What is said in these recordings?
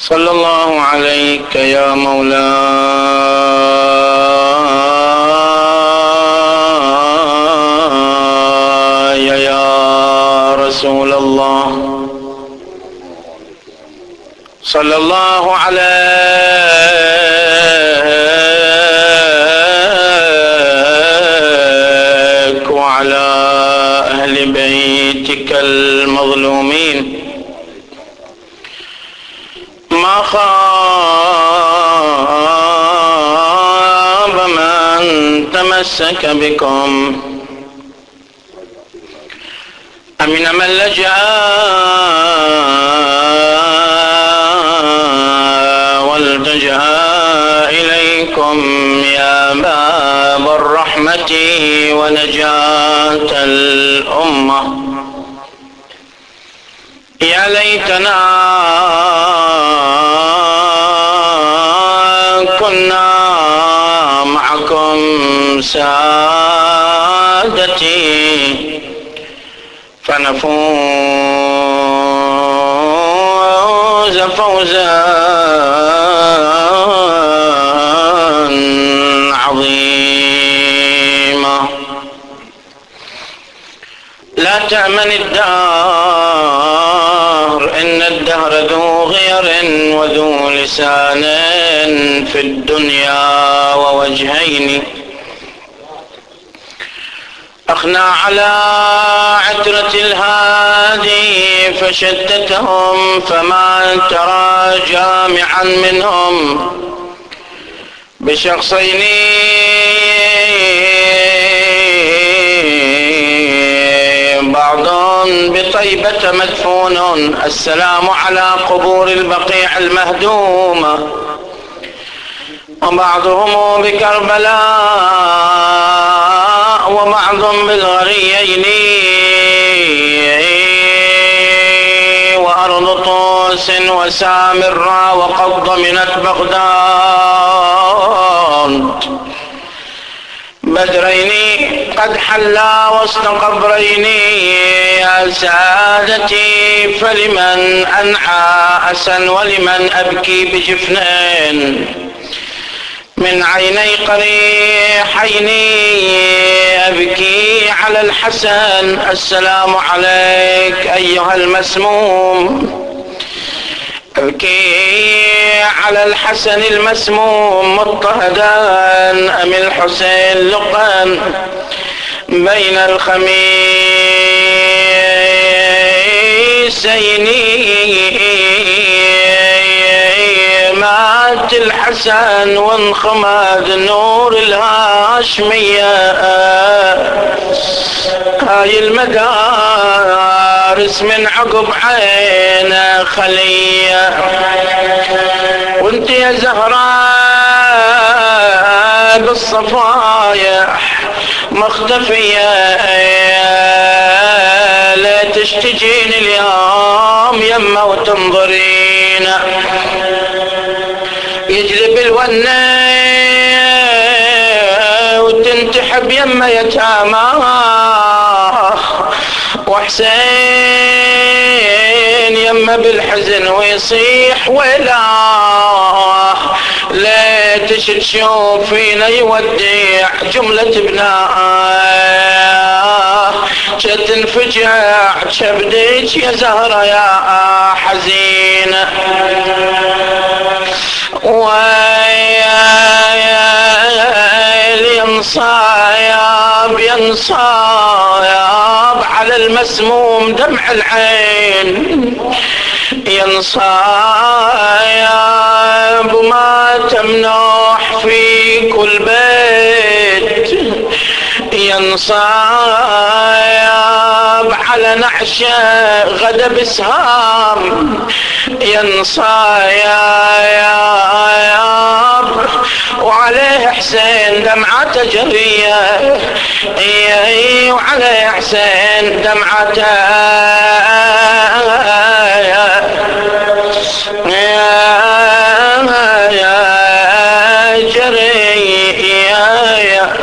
صلى الله عليك يا مولاي يا رسول الله. صلى الله عليك وعلى أهل بيتك المظلومين. ما خاب من تمسك بكم، أمن من لجأ والتجأ إليكم يا باب الرحمة ونجاة الأمة. يا ليتنا كنا معكم سادتي فنفوز فوزا عظيما. لا تأمن الدهر إن الدهر ذو غير وذو لسان في الدنيا ووجهين. أخنى على عترة الهادي فشتتهم فما ترى جامعا منهم بشخصين بعض بطيبة مدفون. السلام على قبور البقيع المهدومة وبعضهم بكربلاء وبعض بالغريين وأرض طوس وسامرة وقد ضمنت بغداد. بدرين قد حلا وسط قبرين يا سادتي فلمن أنعى أسا ولمن أبكي بجفنين من عيني قريحين أبكي على الحسن. السلام عليك أيها المسموم. أبكي على الحسن المسموم مضطهدا أم الحسين لقا بين الخميسين. مات الحسن وانخمد نور الهاشمية. هاي المدارس من عقب عين خلية وانت يا زهراء بالصفايح مختفية. لا تشتجين اليوم يما وتنظرين يجلب الونة وتنتحب يما يتامى وحسين يما بالحزن ويصيح ولا لا تشوفين يودع جملة ابناء تنفجع شبديك يا زهرة يا حزين. ينصايب ينصايب على المسموم دمع العين. ينصايب ما تمنح في كل بيت. ينصايب على نعشة غدا بسهام. ينصايب وعليه حسين دمعته جرية وعليه حسين دمعته جرية.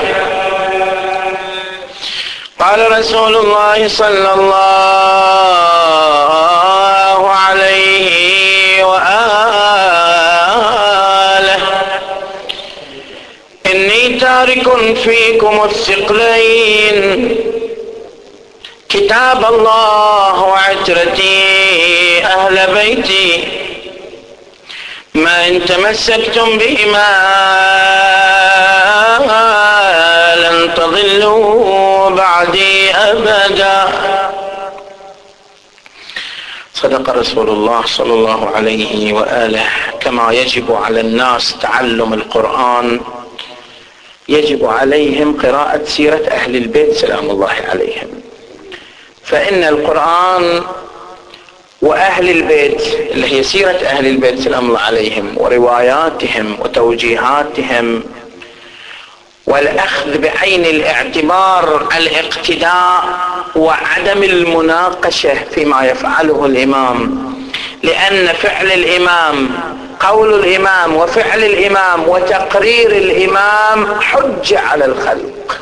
قال رسول الله صلى الله عليه وآله تارك فيكم الثقلين كتاب الله وعترتي أهل بيتي ما إن تمسكتم بهما لن تضلوا بعدي أبدا. صدق رسول الله صلى الله عليه وآله. كما يجب على الناس تعلم القرآن يجب عليهم قراءة سيرة أهل البيت سلام الله عليهم، فإن القرآن وأهل البيت اللي هي سيرة أهل البيت سلام الله عليهم ورواياتهم وتوجيهاتهم والأخذ بعين الاعتبار الاقتداء وعدم المناقشة فيما يفعله الإمام، لأن فعل الإمام قول الإمام وفعل الإمام وتقرير الإمام حجة على الخلق.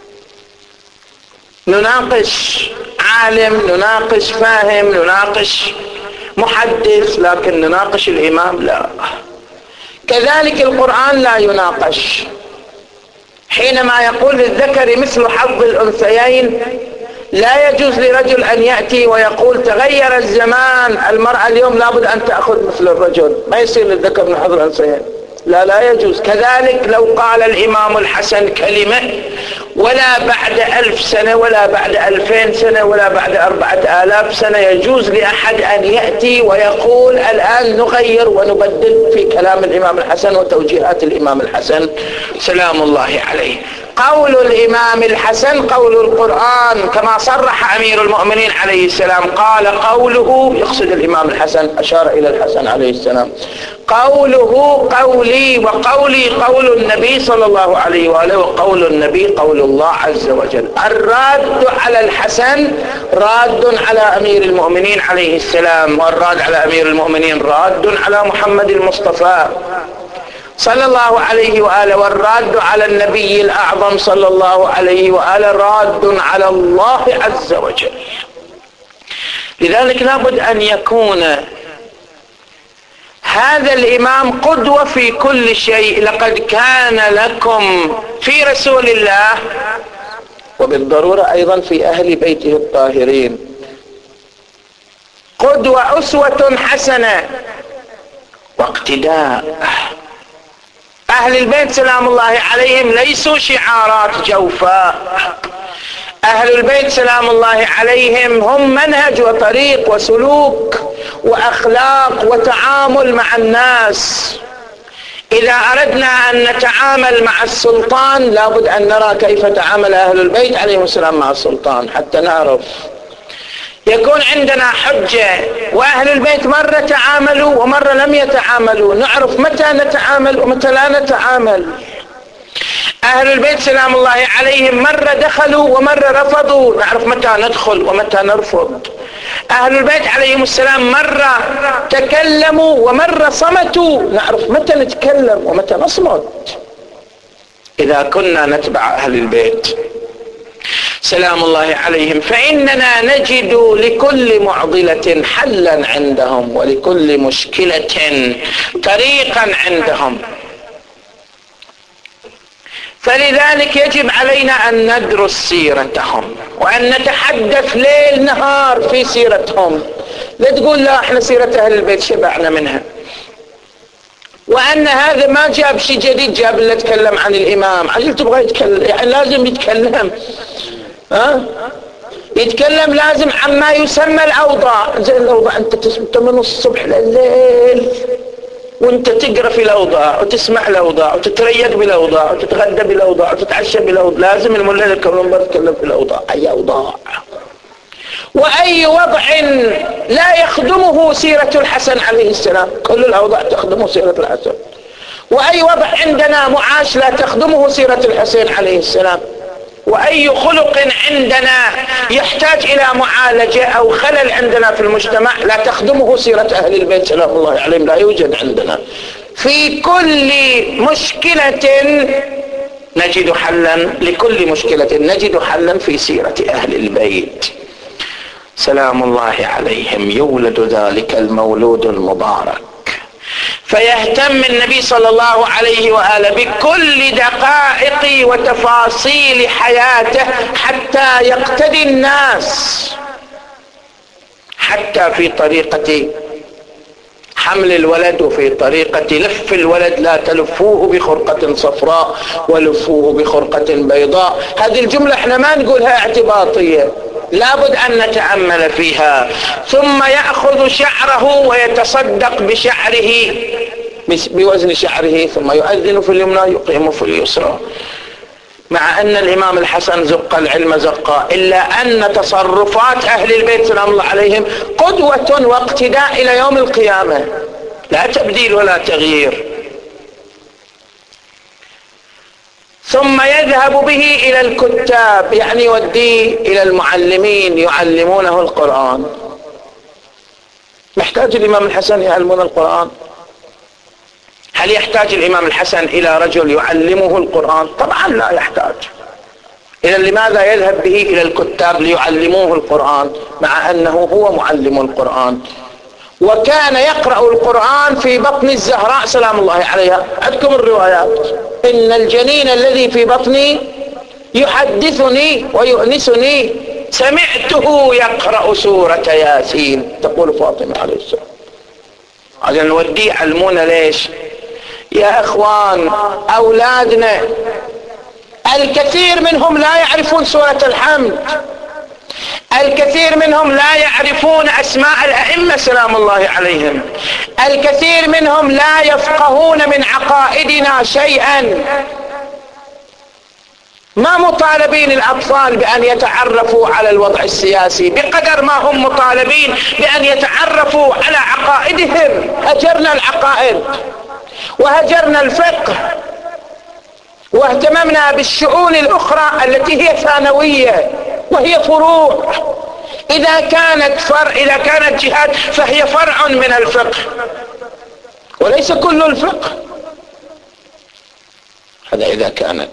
نناقش عالم، نناقش فاهم، نناقش محدث، لكن نناقش الإمام لا. كذلك القرآن لا يناقش. حينما يقول للذكر مثل حظ الأنثيين لا يجوز لرجل أن يأتي ويقول تغير الزمان، المرأة اليوم لابد أن تأخذ مثل الرجل، ما يصير للذكر من حظ الأنثيين، لا يجوز. كذلك لو قال الإمام الحسن كلمة ولا بعد 1000 سنة ولا بعد 2000 سنة ولا بعد 4000 سنة يجوز لأحد أن يأتي ويقول الآن نغير ونبدل في كلام الإمام الحسن وتوجيهات الإمام الحسن سلام الله عليه. قول الإمام الحسن قول القرآن، كما صرح أمير المؤمنين عليه السلام قال قوله، يقصد الإمام الحسن، أشار إلى الحسن عليه السلام، قوله قولي وقولي قول النبي صلى الله عليه وآله وقول النبي قول الله عز وجل. الراد على الحسن راد على أمير المؤمنين عليه السلام، والراد على أمير المؤمنين راد على محمد المصطفى صلى الله عليه وآله، والراد على النبي الأعظم صلى الله عليه وآله راد على الله عز وجل. لذلك لابد أن يكون هذا الإمام قدوة في كل شيء. لقد كان لكم في رسول الله وبالضرورة أيضا في أهل بيته الطاهرين قدوة أسوة حسنة واقتداء. أهل البيت سلام الله عليهم ليسوا شعارات جوفاء، أهل البيت سلام الله عليهم هم منهج وطريق وسلوك وأخلاق وتعامل مع الناس. إذا أردنا أن نتعامل مع السلطان لابد أن نرى كيف تعامل أهل البيت عليهم السلام مع السلطان حتى نعرف، يكون عندنا حجة. وأهل البيت مرة تعاملوا ومرة لم يتعاملوا، نعرف متى نتعامل ومتى لا نتعامل. أهل البيت سلام الله عليهم مرة دخلوا ومرة رفضوا، نعرف متى ندخل ومتى نرفض. أهل البيت عليهم السلام مرة تكلموا ومرة صمتوا، نعرف متى نتكلم ومتى نصمت. إذا كنا نتبع أهل البيت سلام الله عليهم فإننا نجد لكل معضلة حلا عندهم ولكل مشكلة طريقا عندهم. فلذلك يجب علينا أن ندرس سيرتهم وأن نتحدث ليل نهار في سيرتهم. لا تقول لا احنا سيرة أهل البيت شبعنا منها، وأن هذا ما جاب شيء جديد، جاب اللي تكلم عن الإمام. عجل تبغى يتكلم، يعني لازم يتكلم، يتكلم لازم عما يسمى الأوضاع. زي الأوضاع أنت تسمع من الصبح لليل وانت تقرأ في الأوضاع وتسمع الأوضاع وتتريق بالأوضاع وتتغدى بالأوضاع وتتعشى بالأوضاع. لازم المولد الكريم يتكلم في الأوضاع. أي أوضاع وأي وضع لا يخدمه سيرة الحسن عليه السلام، كل الأوضاع تخدمه سيرة الحسن. وأي وضع عندنا معاش لا تخدمه سيرة الحسين عليه السلام. وأي خلق عندنا يحتاج إلى معالجة أو خلل عندنا في المجتمع لا تخدمه سيرة أهل البيت سلام الله عليهم. لا يوجد عندنا. في كل مشكلة نجد حلا، لكل مشكلة نجد حلا في سيرة أهل البيت سلام الله عليهم. يولد ذلك المولود المبارك فيهتم النبي صلى الله عليه وآله بكل دقائق وتفاصيل حياته حتى يقتدي الناس، حتى في طريقة حمل الولد وفي طريقة لف الولد، لا تلفوه بخرقة صفراء ولفوه بخرقة بيضاء. هذه الجملة احنا ما نقولها اعتباطية، لابد أن نتأمل فيها. ثم يأخذ شعره ويتصدق بشعره بوزن شعره، ثم يؤذن في اليمنى يقيم في اليسرى. مع أن الإمام الحسن زق العلم زقا، إلا أن تصرفات أهل البيت سلام الله عليهم قدوة واقتداء إلى يوم القيامة، لا تبديل ولا تغيير. ثم يذهب به إلى الكتاب، يعني يوديه إلى المعلمين يعلمونه القرآن. محتاج الإمام الحسن يعلمون القرآن؟ هل يحتاج الإمام الحسن إلى رجل يعلمه القرآن؟ طبعا لا يحتاج. إذن لماذا يذهب به إلى الكتاب ليعلموه القرآن مع أنه هو معلم القرآن؟ وكان يقرأ القرآن في بطن الزهراء سلام الله عليها. عندكم الروايات: إن الجنين الذي في بطني يحدثني ويؤنسني، سمعته يقرأ سورة ياسين، تقول فاطمة عليه السلام. هذا نوديه علمونا. ليش يا اخوان؟ اولادنا الكثير منهم لا يعرفون سورة الحمد، الكثير منهم لا يعرفون اسماء الائمة سلام الله عليهم، الكثير منهم لا يفقهون من عقائدنا شيئا. ما مطالبين الأطفال بأن يتعرفوا على الوضع السياسي بقدر ما هم مطالبين بأن يتعرفوا على عقائدهم. هجرنا العقائد وهجرنا الفقه واهتممنا بالشؤون الأخرى التي هي ثانوية وهي فروع. إذا كانت جهاد فهي فرع من الفقه وليس كل الفقه. هذا إذا كانت.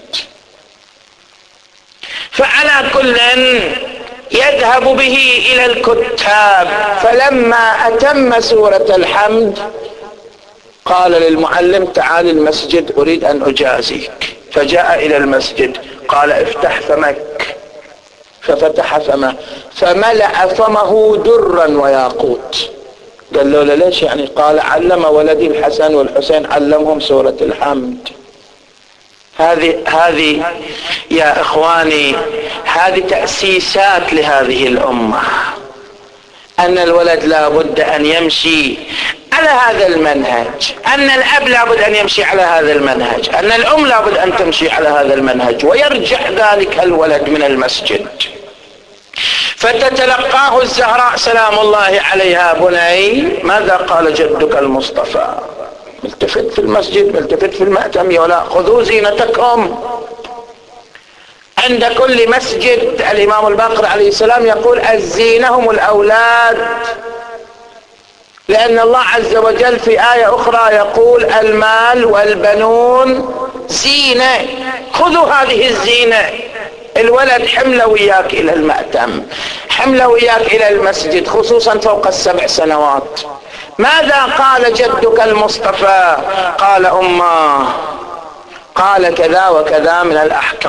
فعلى كل يذهب به إلى الكتاب. فلما أتم سورة الحمد قال للمعلم: تعال المسجد أريد أن أجازيك. فجاء إلى المسجد، قال: افتح فمك. ففتح فمه فملأ فمه درا وياقوت. قال له: ليش يعني؟ قال: علم ولدي الحسن والحسين، علمهم سورة الحمد. هذه يا اخواني هذه تأسيسات لهذه الامة، ان الولد لا بد ان يمشي على هذا المنهج، ان الاب لا بد ان يمشي على هذا المنهج، ان الام لا بد ان تمشي على هذا المنهج. ويرجع ذلك الولد من المسجد فتتلقاه الزهراء سلام الله عليها: بني، ماذا قال جدك المصطفى؟ ملتفت في المسجد، ملتفت في المأتم، ولا خذوا زينتكم. عند كل مسجد الإمام الباقر عليه السلام يقول: الزينة هم الأولاد، لأن الله عز وجل في آية أخرى يقول: المال والبنون زينة. خذوا هذه الزينة. الولد حمله وياك إلى المأتم، حمله وياك إلى المسجد، خصوصا فوق ال7 سنوات. ماذا قال جدك المصطفى؟ قال: أمه، قال كذا وكذا من الأحكام.